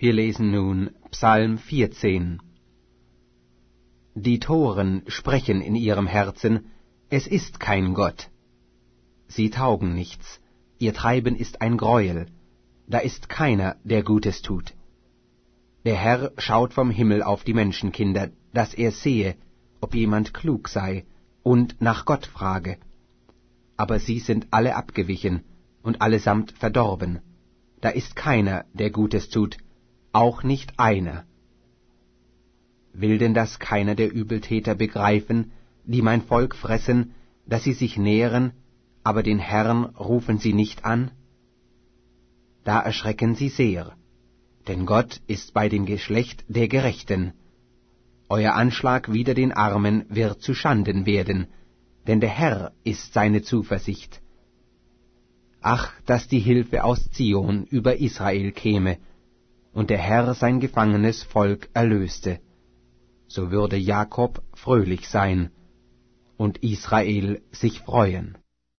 Wir lesen nun Psalm 14. Die Toren sprechen in ihrem Herzen, es ist kein Gott. Sie taugen nichts, ihr Treiben ist ein Greuel, da ist keiner, der Gutes tut. Der Herr schaut vom Himmel auf die Menschenkinder, dass er sehe, ob jemand klug sei und nach Gott frage. Aber sie sind alle abgewichen und allesamt verdorben. Da ist keiner, der Gutes tut, auch nicht einer. Will denn das keiner der Übeltäter begreifen, die mein Volk fressen, dass sie sich nähren, aber den Herrn rufen sie nicht an? Da erschrecken sie sehr, denn Gott ist bei dem Geschlecht der Gerechten. Euer Anschlag wider den Armen wird zu Schanden werden, denn der Herr ist seine Zuversicht. Ach, dass die Hilfe aus Zion über Israel käme, und der Herr sein gefangenes Volk erlöste. So würde Jakob fröhlich sein, und Israel sich freuen.